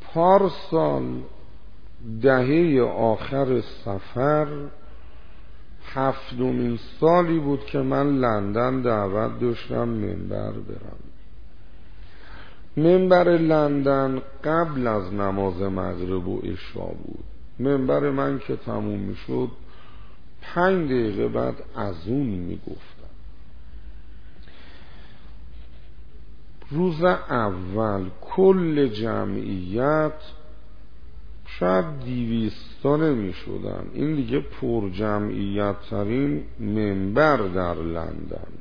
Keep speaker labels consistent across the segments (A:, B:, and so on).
A: پارسال دهه آخر صفر 7مین سالی بود که من لندن دعوت داشتم منبر برم. منبر لندن قبل از نماز مغرب و عشا بود. منبر من که تموم می شد 5 دقیقه بعد اذان می گفتم. روز اول کل جمعیت شاید 200 نمی شدن. این دیگه پر جمعیت ترین منبر در لندن.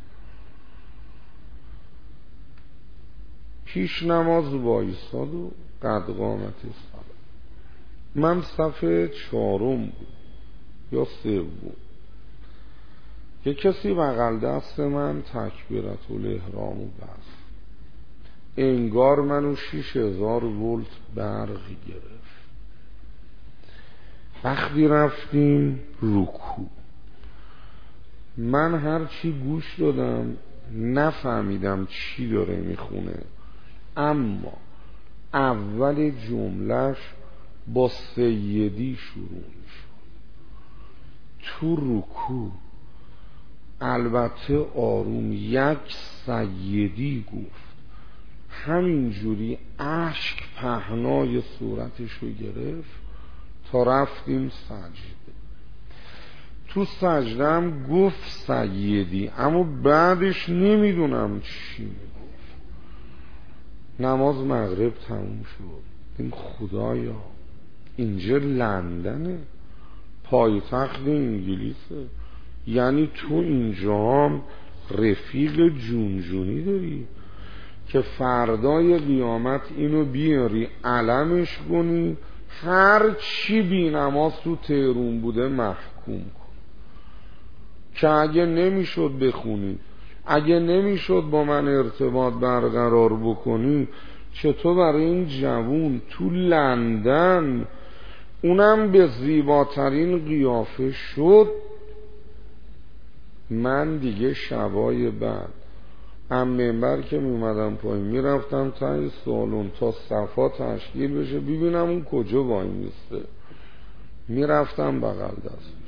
A: پیش نماز وایساد و قد قامت صلاة. من صف 4 بود یا 3 بود. یه کسی بغل دست من تکبیرت الاحرام بست. انگار منو 6000 ولت برق گرفت. وقتی رفتیم رکوع، من هرچی گوش دادم نفهمیدم چی داره میخونه، اما اول جملهش با سیدی شروع میشد. تو رکوع البته آروم یک سیدی گفت، همینجوری اشک پهنای صورتشو گرفت تا رفتیم سجده. تو سجده هم گفت سیدی، اما بعدش نمیدونم چی میگفت. نماز مغرب تموم شد. این خدایا اینجا لندنه، پایتخت انگلیسه، یعنی تو اینجا هم رفیق جونجونی داری که فردای قیامت اینو بیاری علمش کنی، هر چی بی نماز تو تهرون بوده محکوم کن. که اگه نمیشد بخونی، اگه نمیشد با من ارتباط برقرار بکنی، چطور برای این جوون تو لندن، اونم به زیباترین قیافه شد. من دیگه شبای بعد هم منبر که میومدم پایین میرفتم تا سالن تا صفا تشکیل بشه ببینم اون کجا وای میسته، میرفتم بغل دست